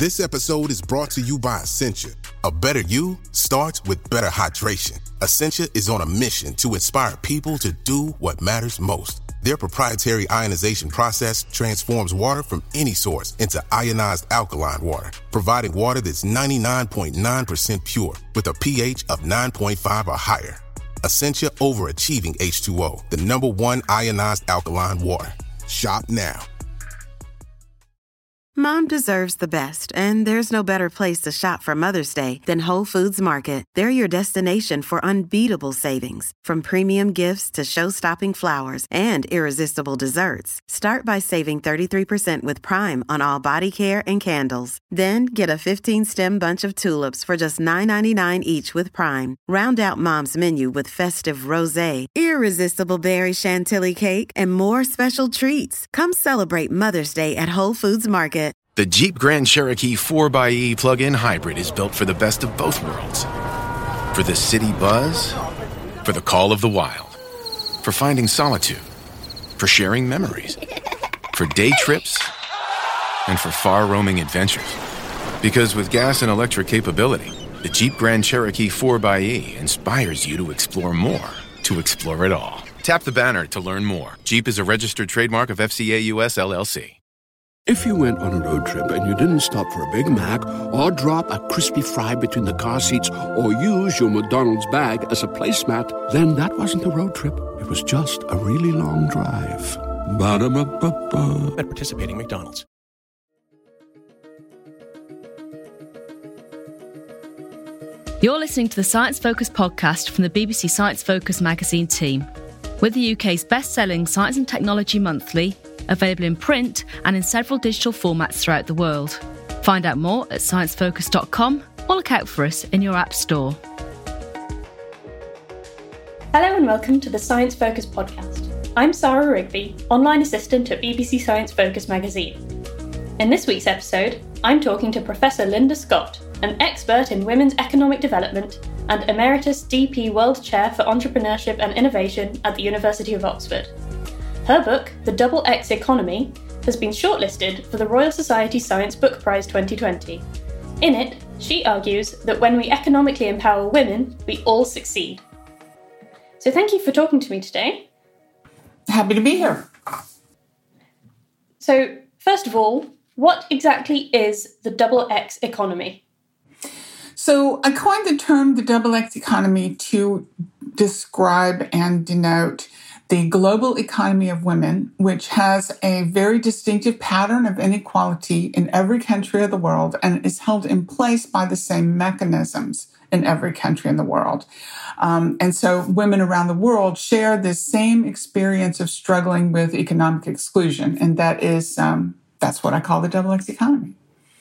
This episode is brought to you by Essentia. A better you starts with better hydration. Essentia is on a mission to inspire people to do what matters most. Their proprietary ionization process transforms water from any source into ionized alkaline water, providing water that's 99.9% pure with a pH of 9.5 or higher. Essentia Overachieving H2O, the #1 ionized alkaline water. Shop now. Mom deserves the best, and there's no better place to shop for Mother's Day than Whole Foods Market. They're your destination for unbeatable savings, from premium gifts to show-stopping flowers and irresistible desserts. Start by saving 33% with Prime on all body care and candles. Then get a 15-stem bunch of tulips for just $9.99 each with Prime. Round out Mom's menu with festive rosé, irresistible berry chantilly cake, and more special treats. Come celebrate Mother's Day at Whole Foods Market. The Jeep Grand Cherokee 4xE plug-in hybrid is built for the best of both worlds. For the city buzz, for the call of the wild, for finding solitude, for sharing memories, for day trips, and for far-roaming adventures. Because with gas and electric capability, the Jeep Grand Cherokee 4xE inspires you to explore more, to explore it all. Tap the banner to learn more. Jeep is a registered trademark of FCA US LLC. If you went on a road trip and you didn't stop for a Big Mac or drop a crispy fry between the car seats or use your McDonald's bag as a placemat, then that wasn't a road trip. It was just a really long drive. Ba-da-ba-ba-ba. At participating McDonald's. You're listening to the Science Focus podcast from the BBC Science Focus magazine team. We're the UK's best-selling science and technology monthly, available in print and in several digital formats throughout the world. Find out more at sciencefocus.com or look out for us in your app store. Hello and welcome to the Science Focus podcast. I'm Sarah Rigby, online assistant at BBC Science Focus magazine. In this week's episode, I'm talking to Professor Linda Scott, an expert in women's economic development and Emeritus DP World Chair for Entrepreneurship and Innovation at the University of Oxford. Her book, The Double X Economy, has been shortlisted for the Royal Society Science Book Prize 2020. In it, she argues that when we economically empower women, we all succeed. So thank you for talking to me today. Happy to be here. So, first of all, what exactly is the double X economy? So I coined the term the double X economy to describe and denote the global economy of women, which has a very distinctive pattern of inequality in every country of the world and is held in place by the same mechanisms in every country in the world. And so women around the world share this same experience of struggling with economic exclusion. And that is, that's what I call the double X economy.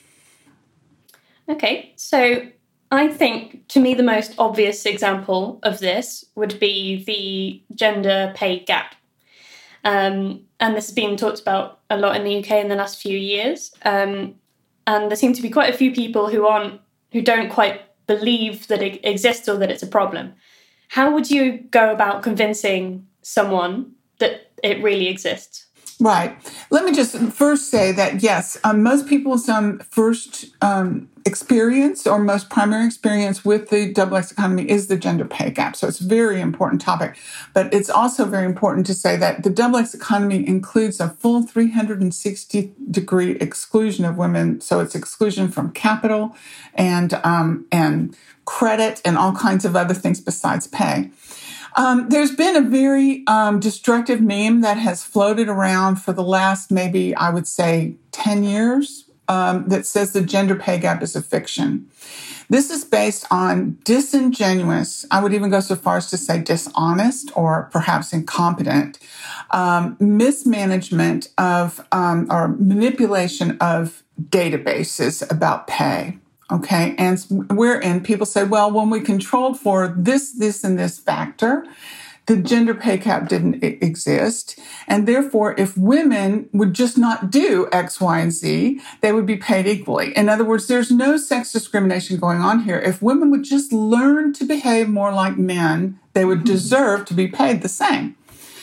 Okay, so I think, to me, the most obvious example of this would be the gender pay gap. And this has been talked about a lot in the UK in the last few years. And there seem to be quite a few people who don't quite believe that it exists or that it's a problem. How would you go about convincing someone that it really exists? Right. Let me just first say that, yes, most people's first experience or most primary experience with the double X economy is the gender pay gap. So it's a very important topic. But it's also very important to say that the double X economy includes a full 360-degree exclusion of women. So it's exclusion from capital and credit and all kinds of other things besides pay. There's been a very destructive meme that has floated around for the last, maybe I would say 10 years, that says the gender pay gap is a fiction. This is based on disingenuous, I would even go so far as to say dishonest or perhaps incompetent, mismanagement of or manipulation of databases about pay. Okay, and wherein people say, well, when we controlled for this, and this factor, the gender pay gap didn't exist. And therefore, if women would just not do X, Y, and Z, they would be paid equally. In other words, there's no sex discrimination going on here. If women would just learn to behave more like men, they would deserve to be paid the same.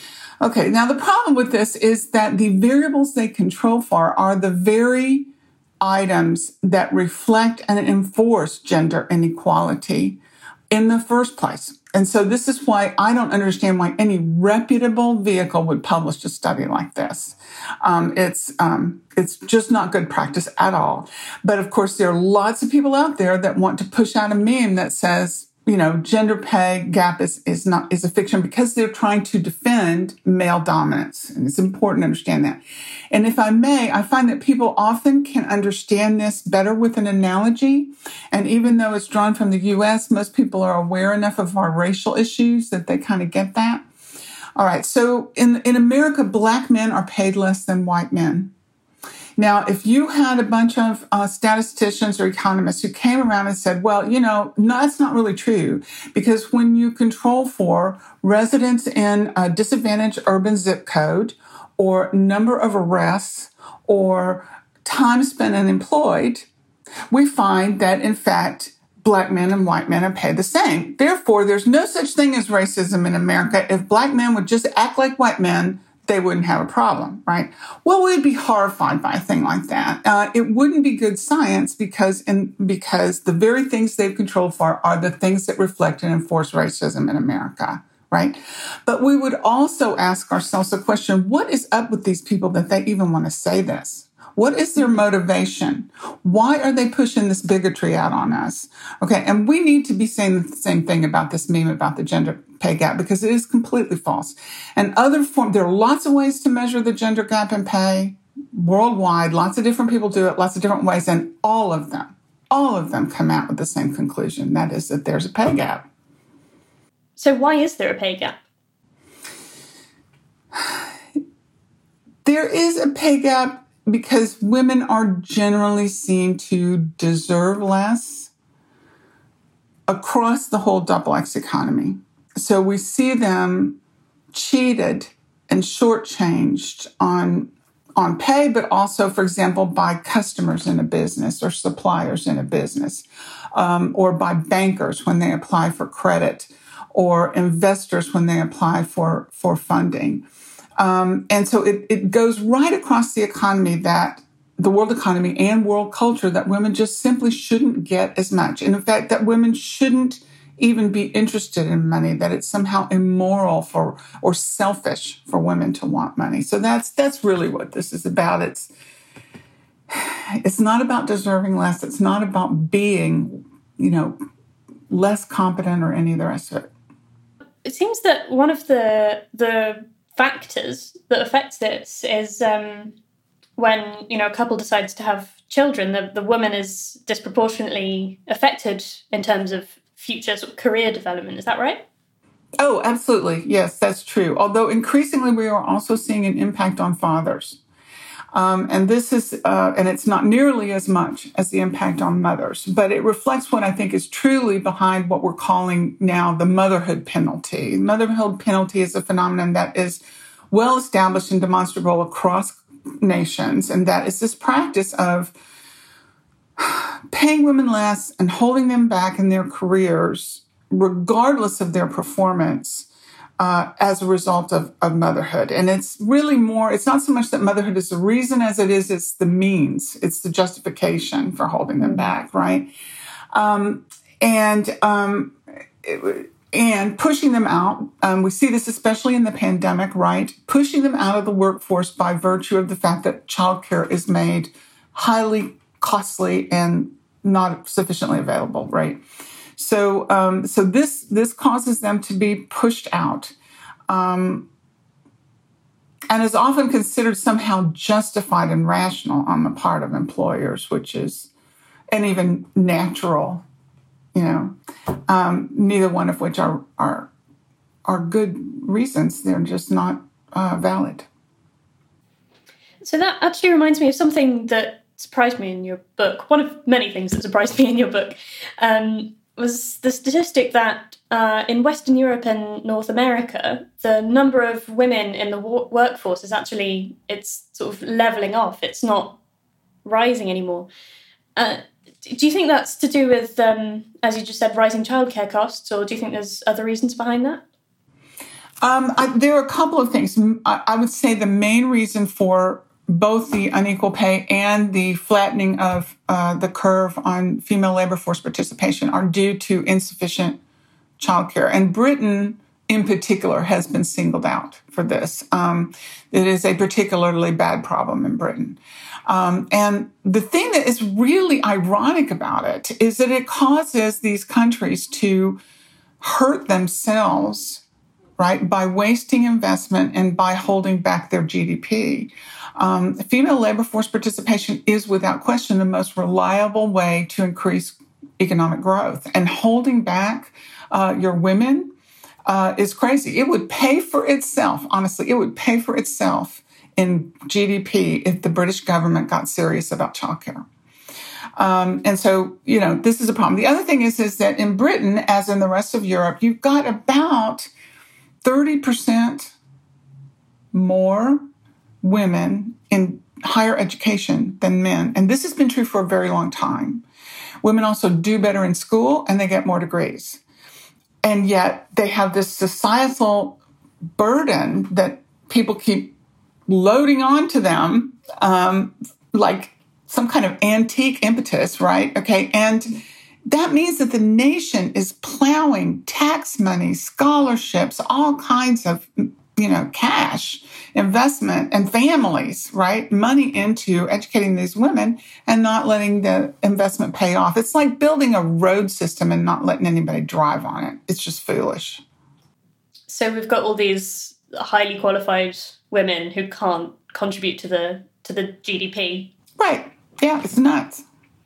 Okay, now the problem with this is that the variables they control for are the very items that reflect and enforce gender inequality in the first place. And so this is why I don't understand why any reputable vehicle would publish a study like this. It's just not good practice at all. But of course, there are lots of people out there that want to push out a meme that says, gender pay gap is a fiction because they're trying to defend male dominance. And it's important to understand that. And if I may, I find that people often can understand this better with an analogy. And even though it's drawn from the U.S., most people are aware enough of our racial issues that they kind of get that. All right. So in America, Black men are paid less than white men. Now, if you had a bunch of statisticians or economists who came around and said, well, no, that's not really true, because when you control for residents in a disadvantaged urban zip code or number of arrests or time spent unemployed, we find that, in fact, Black men and white men are paid the same. Therefore, there's no such thing as racism in America. If Black men would just act like white men, they wouldn't have a problem, right? Well, we'd be horrified by a thing like that. It wouldn't be good science because the very things they've controlled for are the things that reflect and enforce racism in America, right? But we would also ask ourselves the question, what is up with these people that they even want to say this? What is their motivation? Why are they pushing this bigotry out on us? Okay, and we need to be saying the same thing about this meme about the gender pay gap because it is completely false. And there are lots of ways to measure the gender gap in pay worldwide. Lots of different people do it, lots of different ways, and all of them come out with the same conclusion. That is that there's a pay gap. So why is there a pay gap? There is a pay gap because women are generally seen to deserve less across the whole XX economy. So we see them cheated and shortchanged on pay, but also, for example, by customers in a business or suppliers in a business, or by bankers when they apply for credit, or investors when they apply for funding. And so it goes right across the economy, that the world economy and world culture, that women just simply shouldn't get as much. And in fact, that women shouldn't even be interested in money, that it's somehow immoral or selfish for women to want money. So that's really what this is about. It's not about deserving less. It's not about being, less competent or any of the rest of it. It seems that one of the factors that affects this is when a couple decides to have children, the woman is disproportionately affected in terms of future sort of career development. Is that right? Oh, absolutely. Yes, that's true. Although increasingly we are also seeing an impact on fathers. And this is, and it's not nearly as much as the impact on mothers, but it reflects what I think is truly behind what we're calling now the motherhood penalty. Motherhood penalty is a phenomenon that is well established and demonstrable across nations, and that is this practice of paying women less and holding them back in their careers, regardless of their performance, as a result of motherhood. And it's really it's not so much that motherhood is the reason as it's the means, it's the justification for holding them back, right? And pushing them out. We see this especially in the pandemic, right? Pushing them out of the workforce by virtue of the fact that childcare is made highly costly and not sufficiently available, right? So this causes them to be pushed out, and is often considered somehow justified and rational on the part of employers, and even natural, neither one of which are good reasons. They're just not valid. So that actually reminds me of something that surprised me in your book. One of many things that surprised me in your book was the statistic that in Western Europe and North America, the number of women in the workforce it's sort of leveling off. It's not rising anymore. Do you think that's to do with, as you just said, rising childcare costs, or do you think there's other reasons behind that? There are a couple of things. I would say the main reason for both the unequal pay and the flattening of the curve on female labor force participation are due to insufficient childcare. And Britain, in particular, has been singled out for this. It is a particularly bad problem in Britain. And the thing that is really ironic about it is that it causes these countries to hurt themselves, right, by wasting investment and by holding back their GDP. Female labor force participation is, without question, the most reliable way to increase economic growth. And holding back your women is crazy. It would pay for itself, honestly, it would pay for itself in GDP if the British government got serious about childcare. And so, this is a problem. The other thing is that in Britain, as in the rest of Europe, you've got about 30% more women in higher education than men. And this has been true for a very long time. Women also do better in school and they get more degrees. And yet they have this societal burden that people keep loading onto them, like some kind of antique impetus, right? Okay. And that means that the nation is plowing tax money, scholarships, all kinds of, cash, investment, and families, right? Money into educating these women and not letting the investment pay off. It's like building a road system and not letting anybody drive on it. It's just foolish. So we've got all these highly qualified women who can't contribute to the GDP. Right. Yeah, it's nuts.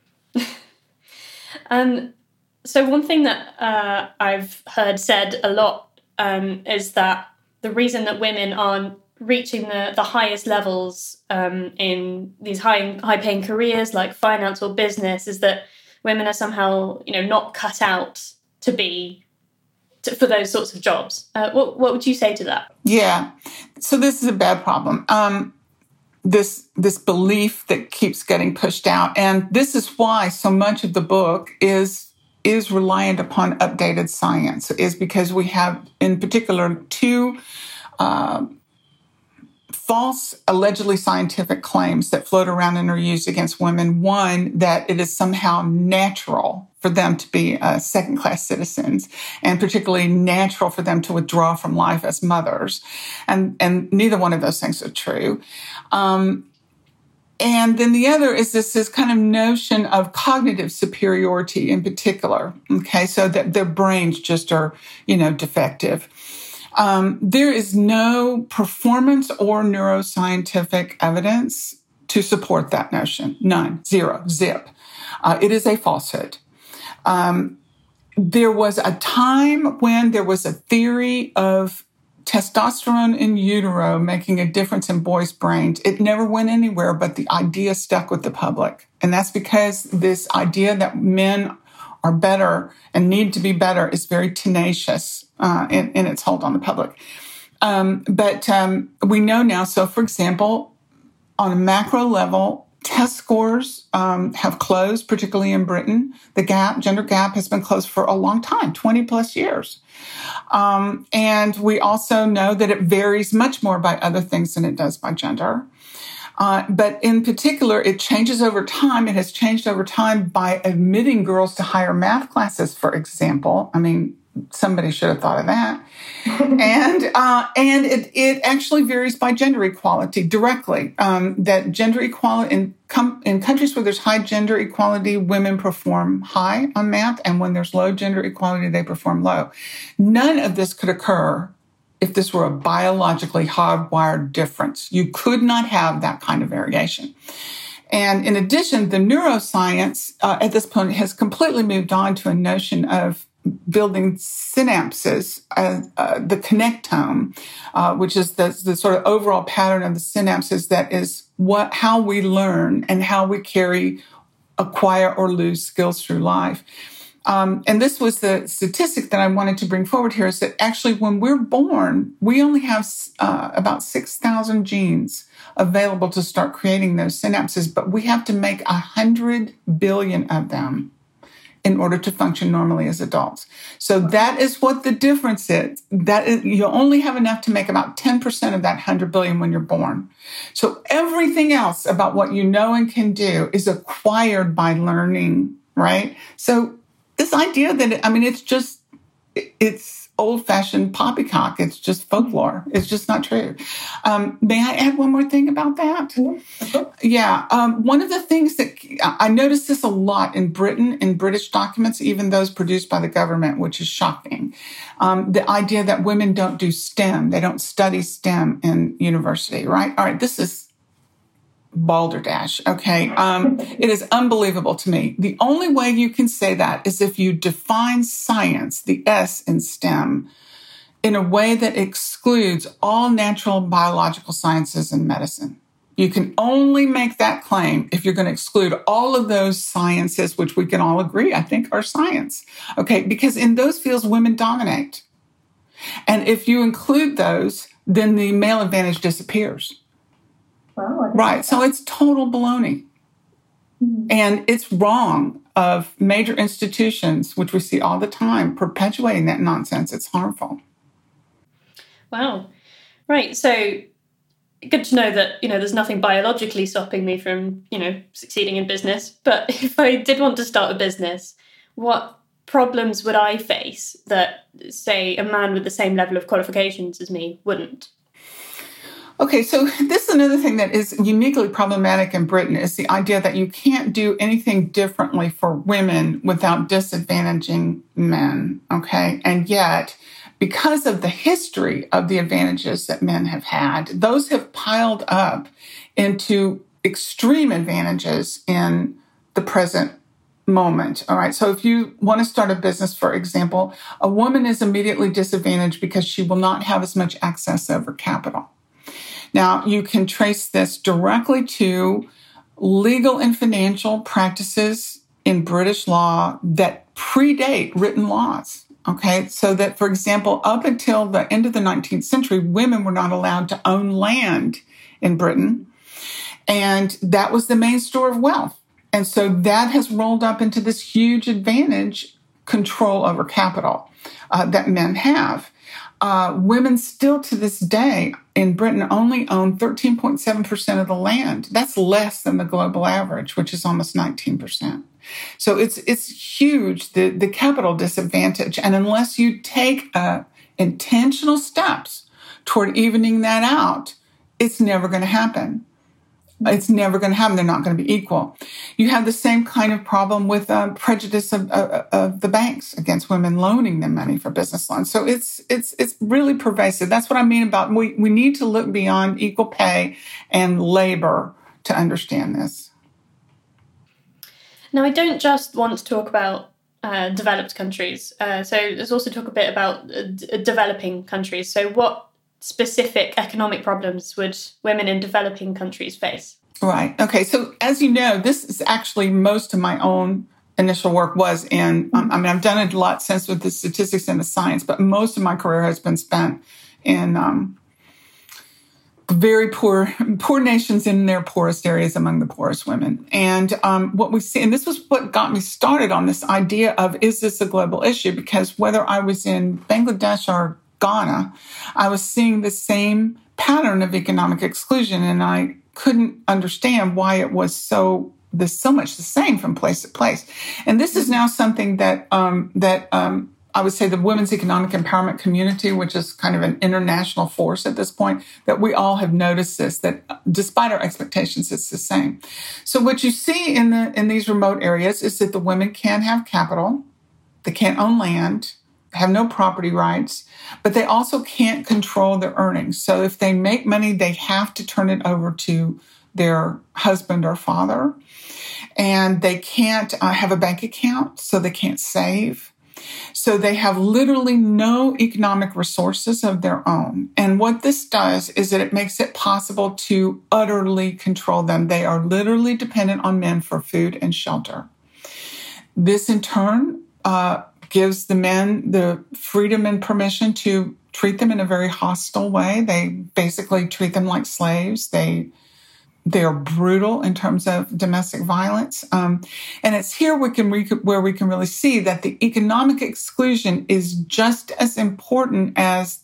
So one thing that I've heard said a lot is that the reason that women aren't reaching the highest levels in these high-paying careers like finance or business is that women are somehow, not cut out for those sorts of jobs. What would you say to that? Yeah. So this is a bad problem. This belief that keeps getting pushed out. And this is why so much of the book is reliant upon updated science, is because we have, in particular, two false, allegedly scientific claims that float around and are used against women. One, that it is somehow natural for them to be second-class citizens, and particularly natural for them to withdraw from life as mothers. And neither one of those things are true. And then the other is this kind of notion of cognitive superiority in particular, okay, so that their brains just are, defective. There is no performance or neuroscientific evidence to support that notion. None. Zero. Zip. It is a falsehood. There was a time when there was a theory of testosterone in utero making a difference in boys' brains. It never went anywhere, but the idea stuck with the public. And that's because this idea that men are better and need to be better is very tenacious in its hold on the public. But we know now, so for example, on a macro level, test scores have closed, particularly in Britain. The gender gap has been closed for a long time, 20 plus years. And we also know that it varies much more by other things than it does by gender. But in particular, it changes over time. It has changed over time by admitting girls to higher math classes, for example. I mean, somebody should have thought of that. And it actually varies by gender equality directly. That gender equality in countries where there's high gender equality, women perform high on math, and when there's low gender equality, they perform low. None of this could occur if this were a biologically hardwired difference. You could not have that kind of variation. And in addition, the neuroscience at this point has completely moved on to a notion of building synapses, the connectome, which is the sort of overall pattern of the synapses that is how we learn and how we acquire or lose skills through life. And this was the statistic that I wanted to bring forward here, is that actually when we're born, we only have about 6,000 genes available to start creating those synapses, but we have to make 100 billion of them in order to function normally as adults. So that is what the difference is. That is, you only have enough to make about 10% of that 100 billion when you're born. So everything else about what you know and can do is acquired by learning, right? So this idea that, it's old-fashioned poppycock. It's just folklore. It's just not true. May I add one more thing about that? Yeah. One of the things that I noticed this a lot in Britain, in British documents, even those produced by the government, which is shocking. The idea that women don't do STEM. They don't study STEM in university, right? All right. This is balderdash, okay? It is unbelievable to me. The only way you can say that is if you define science, the S in STEM, in a way that excludes all natural biological sciences and medicine. You can only make that claim if you're going to exclude all of those sciences, which we can all agree, I think, are science, okay? Because in those fields, women dominate. And if you include those, then the male advantage disappears. Wow, right. So it's total baloney. Mm-hmm. And it's wrong of major institutions, which we see all the time, perpetuating that nonsense. It's harmful. Wow. Right. So good to know that, there's nothing biologically stopping me from, succeeding in business. But if I did want to start a business, what problems would I face that, say, a man with the same level of qualifications as me wouldn't? Okay, so this is another thing that is uniquely problematic in Britain is the idea that you can't do anything differently for women without disadvantaging men, okay? And yet, because of the history of the advantages that men have had, those have piled up into extreme advantages in the present moment, all right? So if you want to start a business, for example, a woman is immediately disadvantaged because she will not have as much access over capital. Now, you can trace this directly to legal and financial practices in British law that predate written laws, okay? So that, for example, up until the end of the 19th century, women were not allowed to own land in Britain, and that was the main store of wealth. And so that has rolled up into this huge advantage, control over capital, that men have. Women still to this day in Britain only own 13.7% of the land. That's less than the global average, which is almost 19%. So it's huge, the capital disadvantage. And unless you take intentional steps toward evening that out, it's never going to happen. It's never going to happen. They're not going to be equal. You have the same kind of problem with prejudice of the banks against women loaning them money for business loans. So it's really pervasive. That's what I mean about we need to look beyond equal pay and labor to understand this. Now, I don't just want to talk about developed countries. So let's also talk a bit about developing countries. So what specific economic problems would women in developing countries face? Right. Okay. So as you know, this is actually most of my own initial work was in, I've done it a lot since with the statistics and the science, but most of my career has been spent in very poor nations in their poorest areas among the poorest women. And what we see, and this was what got me started on this idea of, is this a global issue? Because whether I was in Bangladesh or Ghana, I was seeing the same pattern of economic exclusion, and I couldn't understand why it was so much the same from place to place. And this is now something that I would say the women's economic empowerment community, which is kind of an international force at this point, that we all have noticed this, that despite our expectations, it's the same. So what you see in these remote areas is that the women can't have capital, they can't own land, have no property rights, but they also can't control their earnings. So if they make money, they have to turn it over to their husband or father. And they can't have a bank account, so they can't save. So they have literally no economic resources of their own. And what this does is that it makes it possible to utterly control them. They are literally dependent on men for food and shelter. This in turn gives the men the freedom and permission to treat them in a very hostile way. They basically treat them like slaves. They They're brutal in terms of domestic violence. And it's here where we can really see that the economic exclusion is just as important as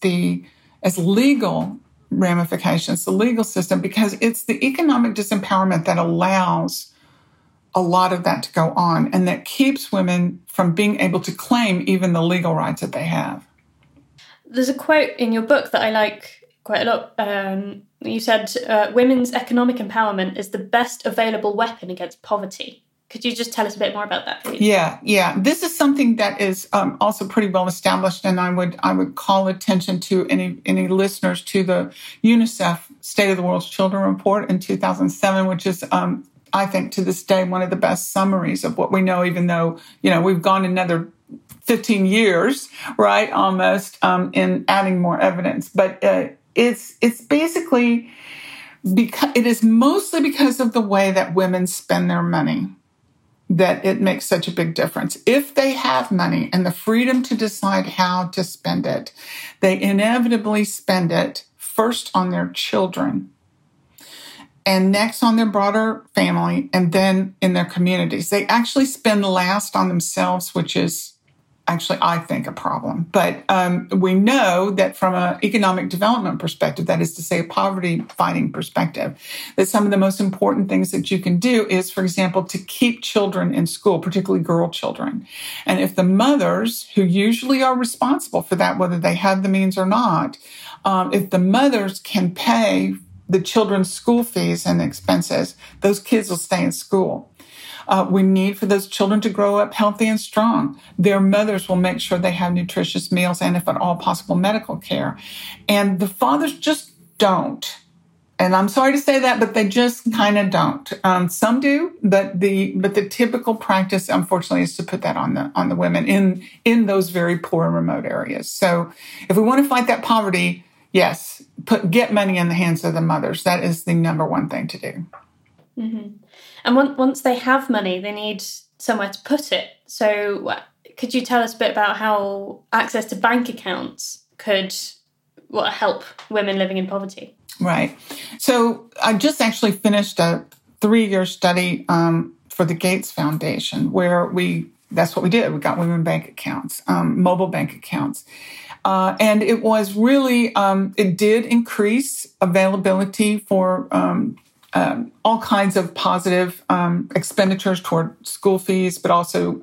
legal ramifications, the legal system, because it's the economic disempowerment that allows a lot of that to go on and that keeps women from being able to claim even the legal rights that they have. There's a quote in your book that I like quite a lot. You said, women's economic empowerment is the best available weapon against poverty. Could you just tell us a bit more about that, please? Yeah. This is something that is also pretty well established, and I would call attention to any listeners to the UNICEF State of the World's Children report in 2007, which is, I think, to this day, one of the best summaries of what we know, even though, we've gone another 15 years, right, almost, in adding more evidence. But it's basically because it is mostly because of the way that women spend their money that it makes such a big difference. If they have money and the freedom to decide how to spend it, they inevitably spend it first on their children and next on their broader family and then in their communities. They actually spend last on themselves, which is actually, I think, a problem. But we know that from an economic development perspective, that is to say, a poverty-fighting perspective, that some of the most important things that you can do is, for example, to keep children in school, particularly girl children. And if the mothers, who usually are responsible for that, whether they have the means or not, if the mothers can pay the children's school fees and expenses, those kids will stay in school. We need for those children to grow up healthy and strong. Their mothers will make sure they have nutritious meals and, if at all possible, medical care. And the fathers just don't. And I'm sorry to say that, but they just kind of don't. Some do, but the typical practice, unfortunately, is to put that on the women in those very poor and remote areas. So if we want to fight that poverty, yes, get money in the hands of the mothers. That is the number one thing to do. Mm-hmm. And once they have money, they need somewhere to put it. So could you tell us a bit about how access to bank accounts could help women living in poverty? Right. So I just actually finished a 3-year study for the Gates Foundation, where that's what we did. We got women bank accounts, mobile bank accounts. And it was really, it did increase availability for all kinds of positive expenditures toward school fees, but also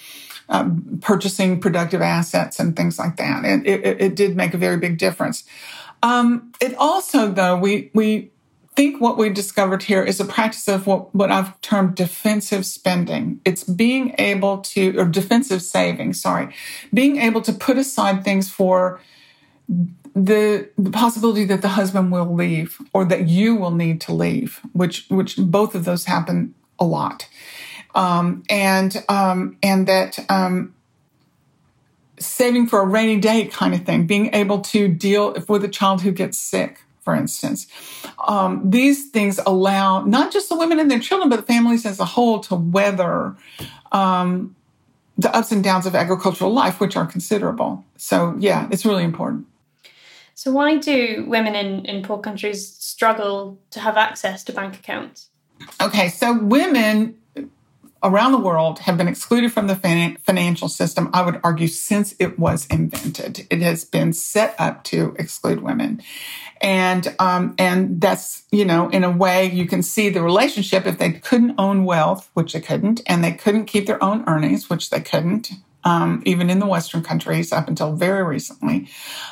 purchasing productive assets and things like that. And it did make a very big difference. It also, though, we think what we discovered here is a practice of what I've termed defensive spending. It's being able to, or defensive saving, being able to put aside things for the possibility that the husband will leave or that you will need to leave, which both of those happen a lot. And that saving for a rainy day kind of thing, being able to deal with a child who gets sick, for instance. These things allow not just the women and their children, but the families as a whole to weather the ups and downs of agricultural life, which are considerable. So, yeah, it's really important. So why do women in poor countries struggle to have access to bank accounts? Okay, so women around the world have been excluded from the financial system, I would argue, since it was invented. It has been set up to exclude women. And that's, in a way you can see the relationship. If they couldn't own wealth, which they couldn't, and they couldn't keep their own earnings, which they couldn't, even in the Western countries up until very recently,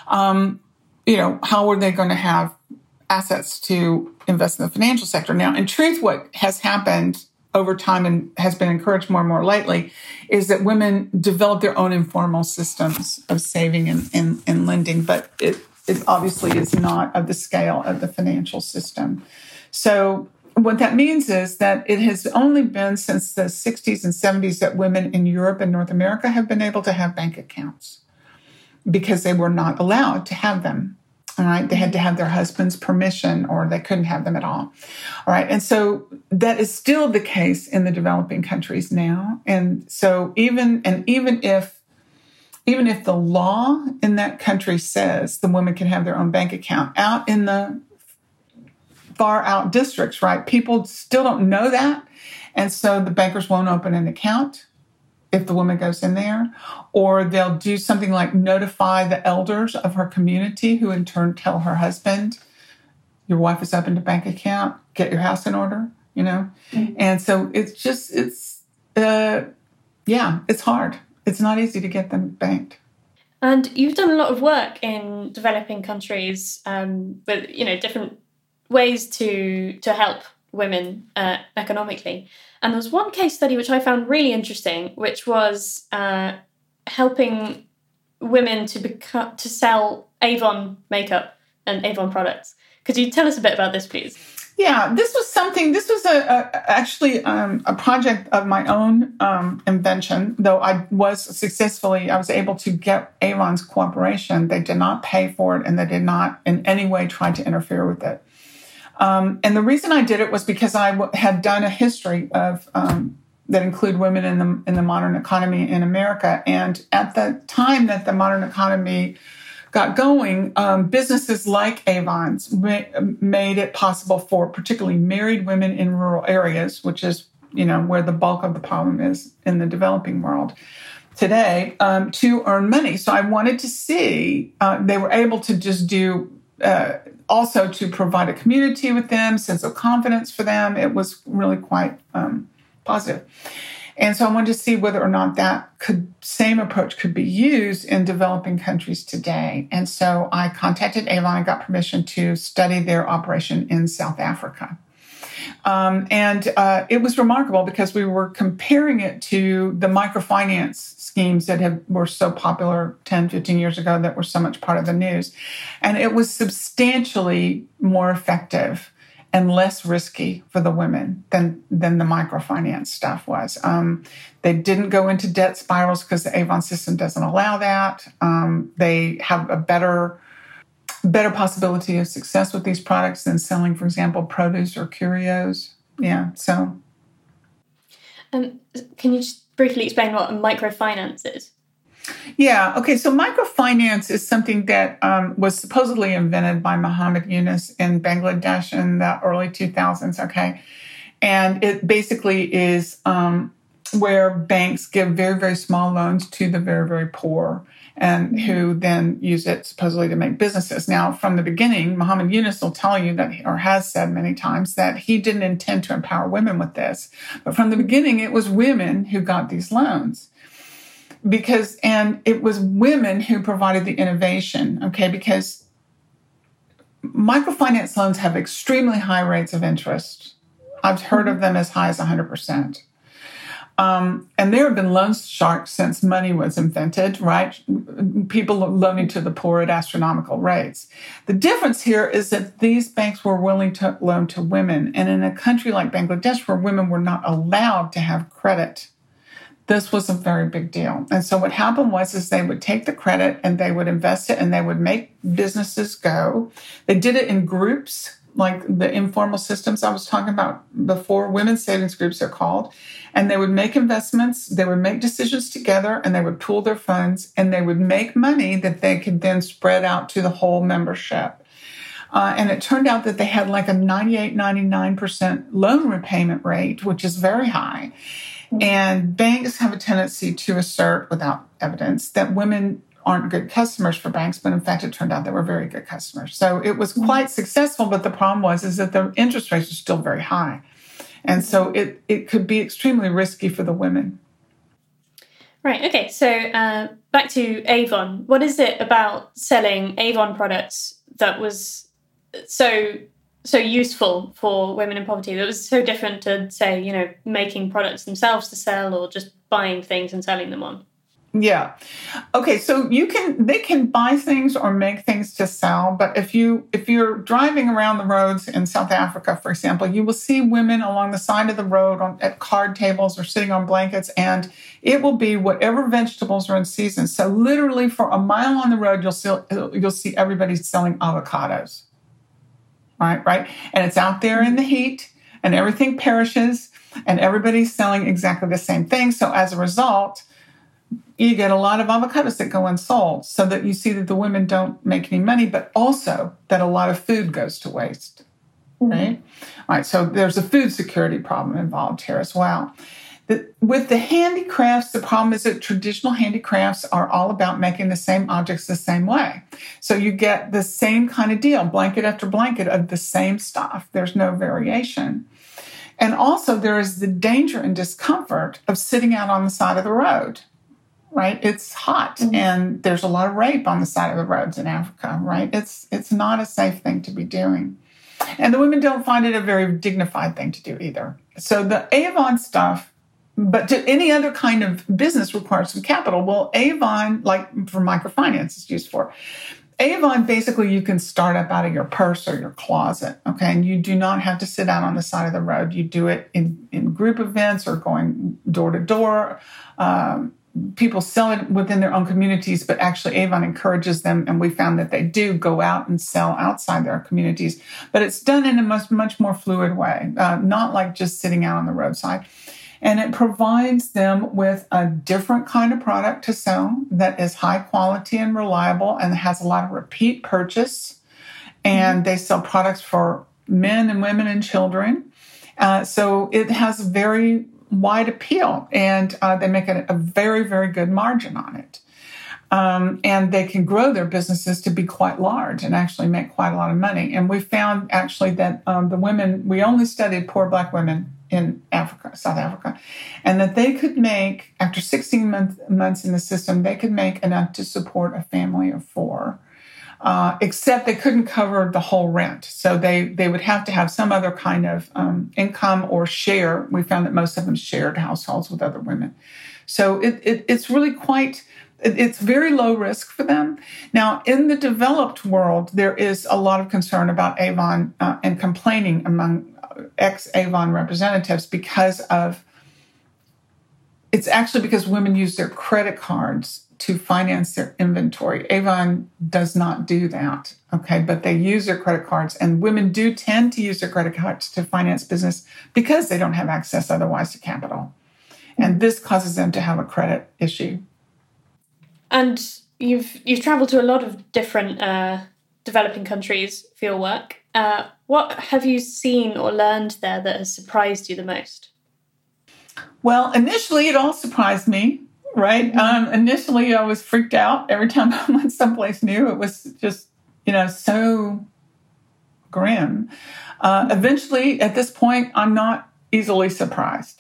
how were they going to have assets to invest in the financial sector? Now, in truth, what has happened over time and has been encouraged more and more lately is that women develop their own informal systems of saving and lending, but it obviously is not of the scale of the financial system. So what that means is that it has only been since the 60s and 70s that women in Europe and North America have been able to have bank accounts because they were not allowed to have them. All right. They had to have their husband's permission or they couldn't have them at all. All right. And so that is still the case in the developing countries now. And so even if the law in that country says the women can have their own bank account, out in the far out districts, right? People still don't know that. And so the bankers won't open an account if the woman goes in there, or they'll do something like notify the elders of her community, who in turn tell her husband, your wife has opened a bank account, get your house in order, you know? Mm-hmm. And so it's hard. It's not easy to get them banked. And you've done a lot of work in developing countries with, different ways to help women economically. And there was one case study which I found really interesting, which was helping women to sell Avon makeup and Avon products. Could you tell us a bit about this, please? Yeah, this was actually a project of my own invention, though I was able to get Avon's cooperation. They did not pay for it, and they did not in any way try to interfere with it. And the reason I did it was because I had done a history of that include women in the modern economy in America. And at the time that the modern economy got going, businesses like Avon's made it possible for particularly married women in rural areas, which is, where the bulk of the problem is in the developing world today, to earn money. So I wanted to see they were able to just do also to provide a community with them, sense of confidence for them. It was really quite positive. And so I wanted to see whether or not that same approach could be used in developing countries today. And so I contacted Avon and got permission to study their operation in South Africa. And it was remarkable because we were comparing it to the microfinance schemes that were so popular 10, 15 years ago that were so much part of the news. And it was substantially more effective and less risky for the women than the microfinance stuff was. They didn't go into debt spirals because the Avon system doesn't allow that. They have a better possibility of success with these products than selling, for example, produce or curios. Yeah, so. Can you just briefly explain what a microfinance is? Yeah, okay, so microfinance is something that was supposedly invented by Muhammad Yunus in Bangladesh in the early 2000s, okay? And it basically is where banks give very, very small loans to the very, very poor, and who then use it supposedly to make businesses. Now, from the beginning, Muhammad Yunus will tell you that, or has said many times, that he didn't intend to empower women with this. But from the beginning, it was women who got these loans. And it was women who provided the innovation, okay? Because microfinance loans have extremely high rates of interest. I've heard of them as high as 100%. And there have been loan sharks since money was invented, right? People loaning to the poor at astronomical rates. The difference here is that these banks were willing to loan to women. And in a country like Bangladesh, where women were not allowed to have credit, this was a very big deal. And so what happened was they would take the credit and they would invest it and they would make businesses go. They did it in groups, like the informal systems I was talking about before. Women's savings groups are called. And they would make investments, they would make decisions together, and they would pool their funds, and they would make money that they could then spread out to the whole membership. And it turned out that they had like a 98, 99% loan repayment rate, which is very high. And banks have a tendency to assert without evidence that women aren't good customers for banks, but in fact, it turned out they were very good customers. So it was quite successful, but the problem was that the interest rates are still very high. And so it could be extremely risky for the women. Right, okay, so back to Avon. What is it about selling Avon products that was so useful for women in poverty, that was so different to, say, making products themselves to sell or just buying things and selling them on? Yeah. Okay, so they can buy things or make things to sell, but if you're driving around the roads in South Africa, for example, you will see women along the side of the road at card tables or sitting on blankets, and it will be whatever vegetables are in season. So literally for a mile on the road, you'll see everybody selling avocados. Right? And it's out there in the heat, and everything perishes, and everybody's selling exactly the same thing. So as a result, you get a lot of avocados that go unsold, so that you see that the women don't make any money, but also that a lot of food goes to waste. right? All right, so there's a food security problem involved here as well. With the handicrafts, the problem is that traditional handicrafts are all about making the same objects the same way. So you get the same kind of deal, blanket after blanket of the same stuff. There's no variation. And also there is the danger and discomfort of sitting out on the side of the road, right? It's hot and there's a lot of rape on the side of the roads in Africa, right? It's not a safe thing to be doing. And the women don't find it a very dignified thing to do either. So the Avon stuff, but to any other kind of business requires some capital. Well, Avon, like for microfinance, is used for. Avon, basically, you can start up out of your purse or your closet, okay? And you do not have to sit out on the side of the road. You do it in group events or going door to door. People sell it within their own communities, but actually Avon encourages them, and we found that they do go out and sell outside their communities. But it's done in a much more fluid way, not like just sitting out on the roadside. And it provides them with a different kind of product to sell that is high quality and reliable and has a lot of repeat purchase. And they sell products for men and women and children. So it has very wide appeal, and they make a very, very good margin on it. And they can grow their businesses to be quite large and actually make quite a lot of money. And we found actually that the women, we only studied poor Black women in Africa, South Africa, and that they could make, after 16 months in the system, they could make enough to support a family of 4, except they couldn't cover the whole rent. So they would have to have some other kind of income or share. We found that most of them shared households with other women. So it's really quite... It's very low risk for them. Now, in the developed world, there is a lot of concern about Avon and complaining among ex-Avon representatives because women use their credit cards to finance their inventory. Avon does not do that, okay? But they use their credit cards, and women do tend to use their credit cards to finance business because they don't have access otherwise to capital. And this causes them to have a credit issue. And you've traveled to a lot of different developing countries for your work. What have you seen or learned there that has surprised you the most? Well, initially it all surprised me, right? Initially I was freaked out every time I went someplace new. It was just, so grim. Eventually, at this point, I'm not easily surprised.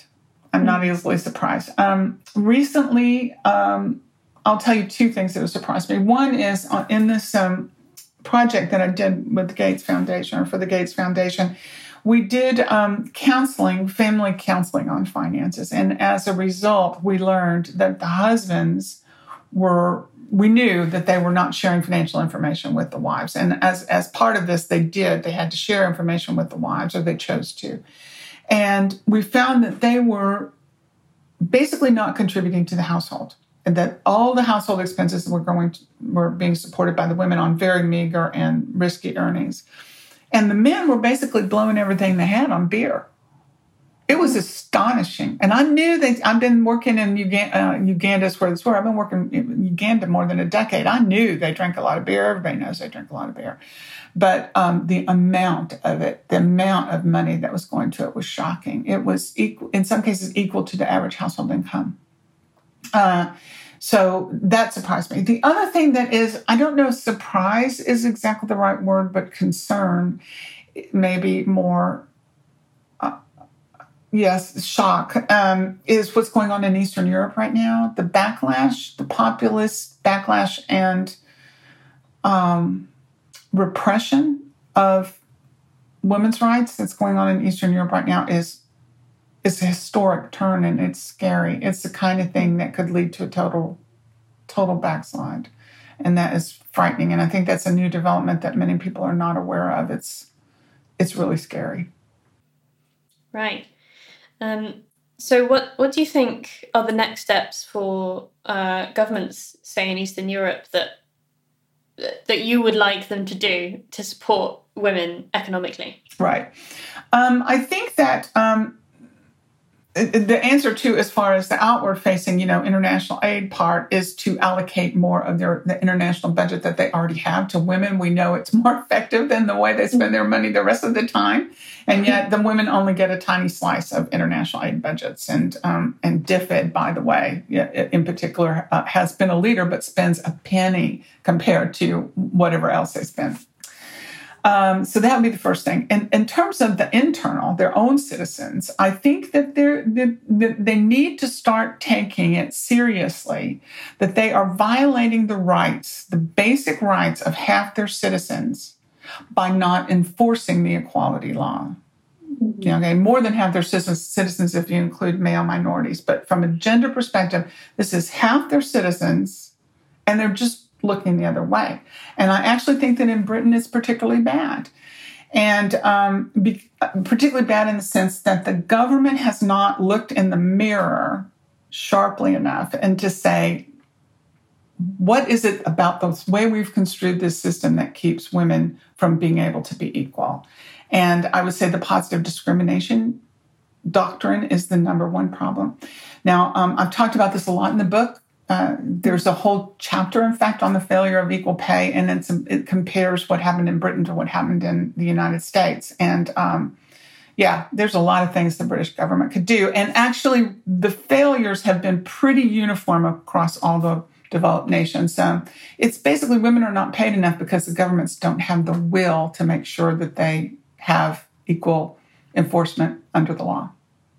Recently, I'll tell you 2 things that have surprised me. One is in this project that I did with the Gates Foundation, or for the Gates Foundation, we did family counseling on finances. And as a result, we learned that the husbands we knew that they were not sharing financial information with the wives. And as part of this, they had to share information with the wives, or they chose to. And we found that they were basically not contributing to the household, and that all the household expenses were being supported by the women on very meager and risky earnings. And the men were basically blowing everything they had on beer. It was astonishing. And I knew I've been working in Uganda is where it's where. I've been working in Uganda more than a decade. I knew they drank a lot of beer. Everybody knows they drink a lot of beer. But the amount of it, the amount of money that was going to it was shocking. It was in some cases equal to the average household income. So that surprised me. The other thing that is, I don't know if surprise is exactly the right word, but concern, maybe more, shock, is what's going on in Eastern Europe right now. The backlash, the populist backlash and repression of women's rights that's going on in Eastern Europe right now is a historic turn, and it's scary. It's the kind of thing that could lead to a total backslide. And that is frightening. And I think that's a new development that many people are not aware of. It's really scary. Right. So what do you think are the next steps for governments, say in Eastern Europe, that you would like them to do to support women economically? Right. I think that the answer to, as far as the outward facing, international aid part, is to allocate more of the international budget that they already have to women. We know it's more effective than the way they spend their money the rest of the time. And yet the women only get a tiny slice of international aid budgets. And DFID, by the way, in particular, has been a leader, but spends a penny compared to whatever else they spend. So that would be the first thing. And in terms of the internal, their own citizens, I think that they need to start taking it seriously, that they are violating the rights, the basic rights of half their citizens by not enforcing the equality law. More than half their citizens if you include male minorities. But from a gender perspective, this is half their citizens, and they're just looking the other way. And I actually think that in Britain it's particularly bad. And particularly bad in the sense that the government has not looked in the mirror sharply enough and to say, what is it about the way we've construed this system that keeps women from being able to be equal? And I would say the positive discrimination doctrine is the number one problem. Now, I've talked about this a lot in the book. There's a whole chapter, in fact, on the failure of equal pay, and it compares what happened in Britain to what happened in the United States. And there's a lot of things the British government could do. And actually, the failures have been pretty uniform across all the developed nations. It's basically women are not paid enough because the governments don't have the will to make sure that they have equal enforcement under the law.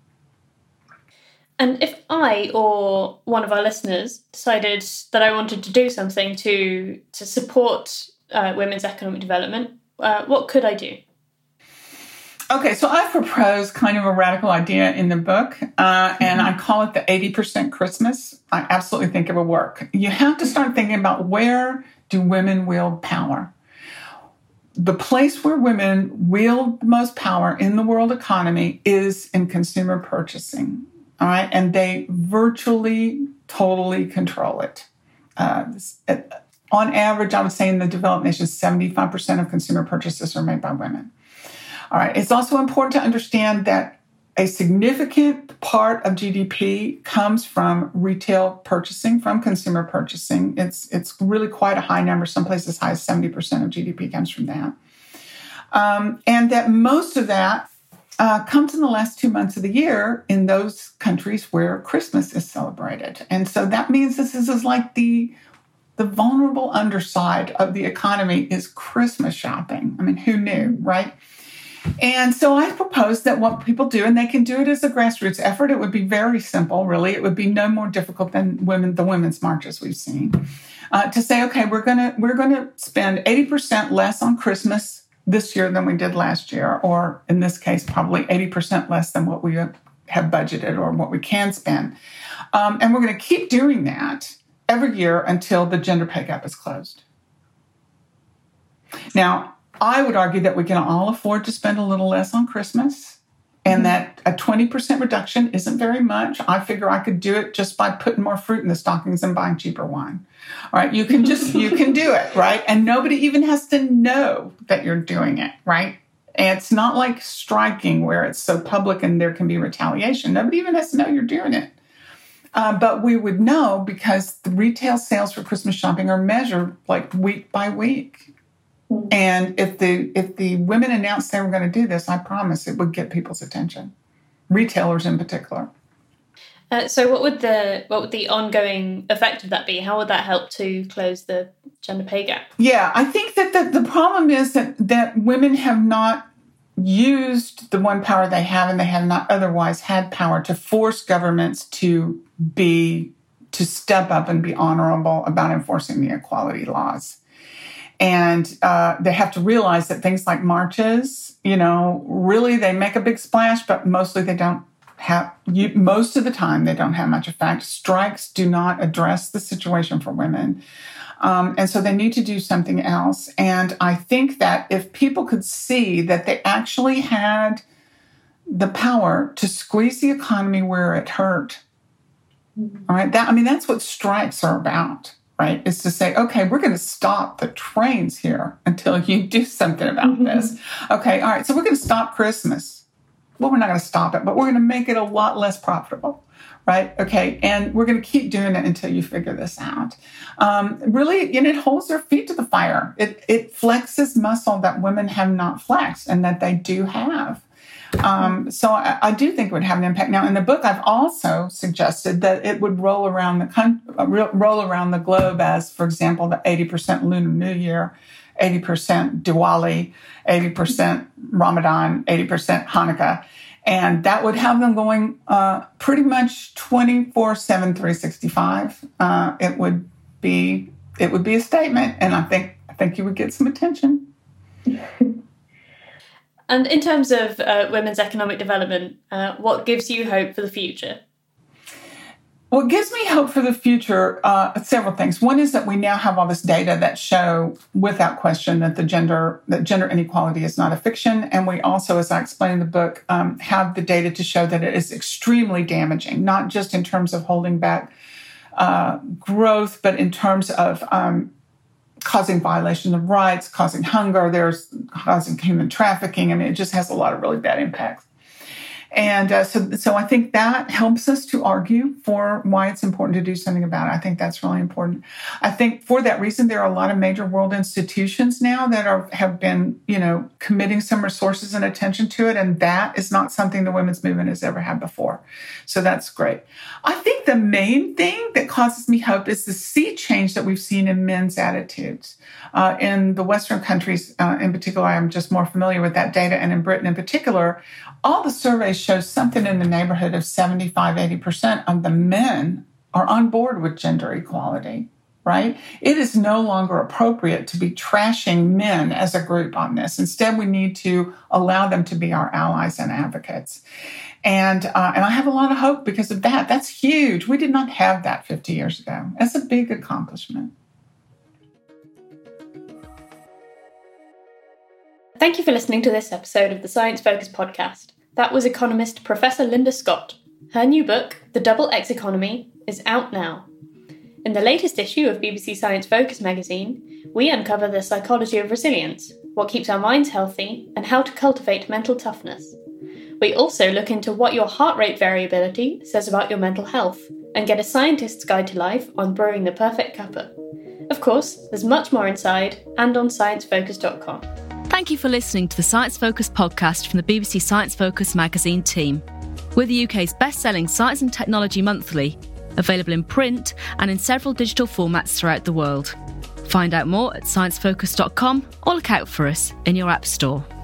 And if I or one of our listeners decided that I wanted to do something to support women's economic development, what could I do? Okay, so I've proposed kind of a radical idea in the book, and I call it the 80% Christmas. I absolutely think it will work. You have to start thinking about, where do women wield power? The place where women wield the most power in the world economy is in consumer purchasing. All right, and they virtually, totally control it. On average, I would say in the developed nations, 75% of consumer purchases are made by women. All right, it's also important to understand that a significant part of GDP comes from retail purchasing, from consumer purchasing. It's really quite a high number. Some places as high as 70% of GDP comes from that. And that most of that comes in the last 2 months of the year in those countries where Christmas is celebrated. And so that means this is like the vulnerable underside of the economy is Christmas shopping. I mean, who knew, right? And so I proposed that what people do, and they can do it as a grassroots effort, it would be very simple, really. It would be no more difficult than the women's marches we've seen, to say, okay, we're gonna spend 80% less on Christmas this year than we did last year, or in this case, probably 80% less than what we have budgeted or what we can spend. And we're going to keep doing that every year until the gender pay gap is closed. Now, I would argue that we can all afford to spend a little less on Christmas, and that a 20% reduction isn't very much. I figure I could do it just by putting more fruit in the stockings and buying cheaper wine. All right, you can do it, right? And nobody even has to know that you're doing it, right? And it's not like striking where it's so public and there can be retaliation. Nobody even has to know you're doing it. But we would know because the retail sales for Christmas shopping are measured like week by week. And if the women announced they were going to do this, I promise it would get people's attention, retailers in particular. So what would the ongoing effect of that be? How would that help to close the gender pay gap? Yeah, I think that the problem is that women have not used the one power they have, and they have not otherwise had power to force governments to step up and be honorable about enforcing the equality laws. And they have to realize that things like marches, really they make a big splash, but mostly they don't have, most of the time they don't have much effect. Strikes do not address the situation for women. And so they need to do something else. And I think that if people could see that they actually had the power to squeeze the economy where it hurt, all right, that's what strikes are about. Right, is to say, okay, we're going to stop the trains here until you do something about this. Okay, all right, so we're going to stop Christmas. well, we're not going to stop it, but we're going to make it a lot less profitable. Right? Okay. And we're going to keep doing it until you figure this out. Really, it holds their feet to the fire. It flexes muscle that women have not flexed and that they do have. So I do think it would have an impact. Now, in the book, I've also suggested that it would roll around the globe as, for example, the 80% Lunar New Year, 80% Diwali, 80% Ramadan, 80% Hanukkah. And that would have them going pretty much 24/7, 365. It would be a statement, and I think you would get some attention. And in terms of women's economic development, what gives you hope for the future? What gives me hope for the future, several things. One is that we now have all this data that show without question that gender inequality is not a fiction. And we also, as I explained in the book, have the data to show that it is extremely damaging, not just in terms of holding back growth, but in terms of causing violation of rights, causing hunger, causing human trafficking. I mean, it just has a lot of really bad impacts. And so I think that helps us to argue for why it's important to do something about it. I think that's really important. I think for that reason, there are a lot of major world institutions now that have been, committing some resources and attention to it. And that is not something the women's movement has ever had before. So that's great. I think the main thing that causes me hope is the sea change that we've seen in men's attitudes. In the Western countries in particular, I'm just more familiar with that data. And in Britain in particular, all the surveys show something in the neighborhood of 75-80% of the men are on board with gender equality, right? It is no longer appropriate to be trashing men as a group on this. Instead, we need to allow them to be our allies and advocates. And I have a lot of hope because of that. That's huge. We did not have that 50 years ago. That's a big accomplishment. Thank you for listening to this episode of the Science Focus podcast. That was economist Professor Linda Scott. Her new book, The Double X Economy, is out now. In the latest issue of BBC Science Focus magazine, we uncover the psychology of resilience, what keeps our minds healthy, and how to cultivate mental toughness. We also look into what your heart rate variability says about your mental health, and get a scientist's guide to life on brewing the perfect cuppa. Of course, there's much more inside and on sciencefocus.com. Thank you for listening to the Science Focus podcast from the BBC Science Focus magazine team. We're the UK's best-selling science and technology monthly, available in print and in several digital formats throughout the world. Find out more at sciencefocus.com or look out for us in your app store.